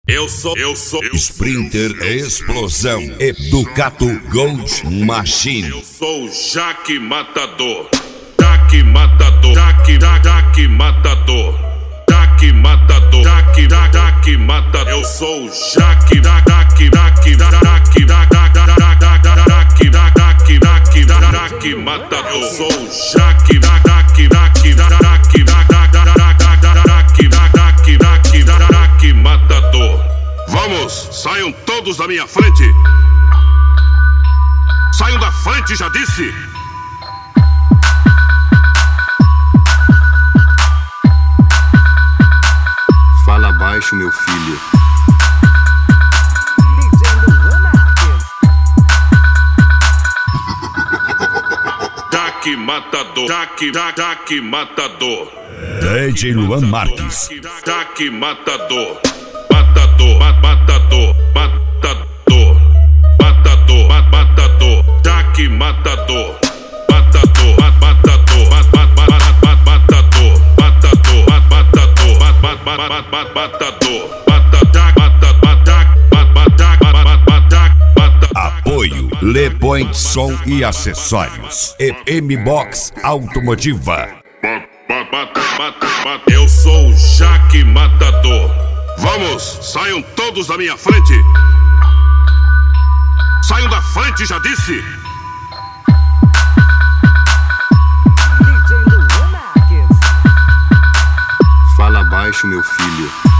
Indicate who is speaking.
Speaker 1: Eu sou
Speaker 2: Sprinter Explosão Educato Gold Machine.
Speaker 1: Eu sou o Jaque Matador. Jaque Matador. Jaque Matador. Jaque Matador. Jaque Matador. Eu sou o Jaque Matador. Eu sou o Jaque Matador. Vamos, saiam todos da minha frente. Saiam da frente, já disse.
Speaker 3: Fala baixo, meu filho.
Speaker 1: Jaque Matador. Jaque Matador.
Speaker 2: DJ Luan Marques.
Speaker 1: Jaque Matador. Matador. Jaque Matador.
Speaker 2: Apoio Le Point Som e Acessórios e M-Box Automotiva.
Speaker 1: Eu sou o Jaque Matador. Vamos, saiam todos da minha frente. Saiam da frente, já disse.
Speaker 3: Fala baixo, meu filho.